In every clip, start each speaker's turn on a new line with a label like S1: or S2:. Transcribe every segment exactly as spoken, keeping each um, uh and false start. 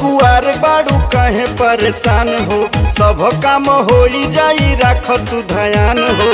S1: कुआर बाड़ू कहे परेशान हो, सब काम होई जाई राख तू ध्यान हो।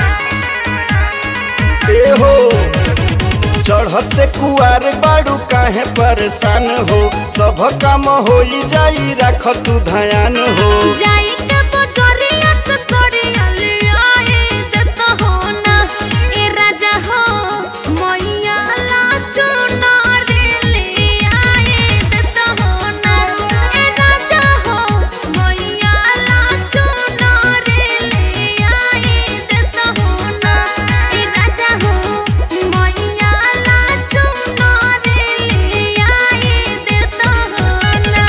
S1: ए हो चढ़ते कुआर बाड़ू कहे परेशान हो, सब काम होई जाई राख तू ध्यान हो।
S2: जाई के बजरिया से सड़िया ले आए देता हो ना ए राजा हो, मैया ला चुनार ले आए देता हो ना ए राजा हो, मैया ला चुनार ले आए देता हो ना ए राजा हो, मैया ला चुनार ले आए देता हो ना।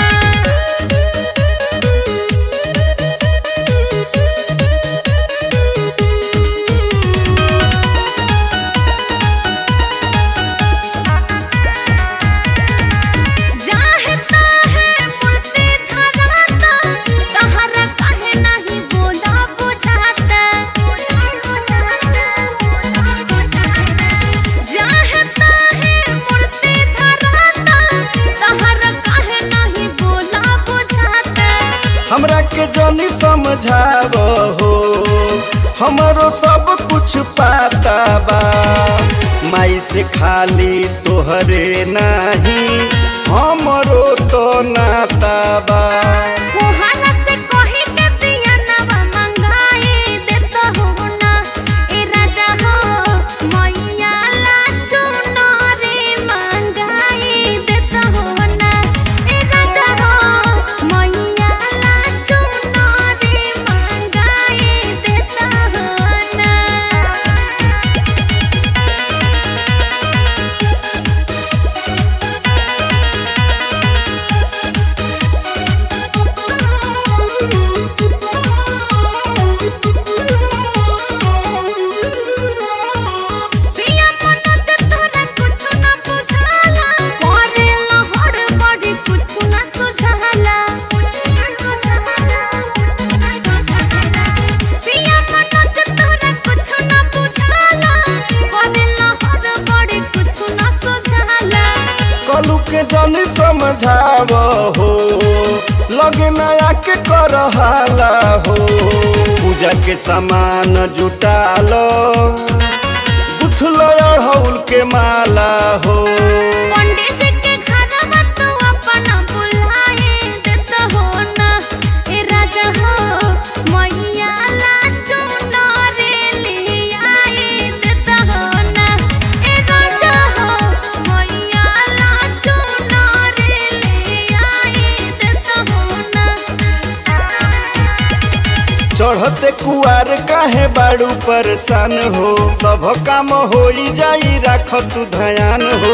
S2: जाहता है मूर्ति धराता, तहरा काहे नहीं बोला बुझाता। जाहता है मूर्ति धराता, तहरा काहे नहीं बोला बुझाता।
S1: हमरा के जनी समझाव हो, हमरो सब कुछ पाता बा। माई से खाली तोहरे नहीं, हमरो तो नाता बा।
S2: कोहाना से कही के दिया नवा मंगाई देता हो ना ए राजा हो, मैया ला चुनारे मंगाई देता हो ना ए राजा हो, मैया ला चुनारे मंगाई देता हो ना। पिया मनोज तोरा कुछ ना बुझाला, करेला हड़बड़ी कुछ ना सुझाला। पिया मनोज तोरा कुछ ना बुझाला, करेला हड़बड़ी कुछ ना सुझाला।
S1: कलू के जनी समझाव हो, लगे नया के कर हाला हो। पूजा के सामान जुटालो, गुथलो अड़हुल के माला हो।
S2: पंडित जी के घरवा तू अपना बुलाए देता हो ना ए राजा हो, मैया ला चुनारे ले आए देता हो ना ए राजा हो, मैया ला चुनारे ले आए देता हो ना।
S1: चढ़ते कुआर काहे बाड़ू परेशान हो, सब काम होई जाई राख तू ध्यान हो।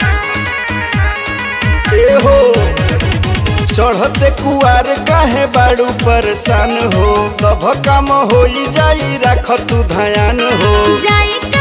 S1: ए हो चढ़ते कुआर काहे बाड़ू परेशान हो, सब काम होई जाई राख तू ध्यान हो।
S2: जाई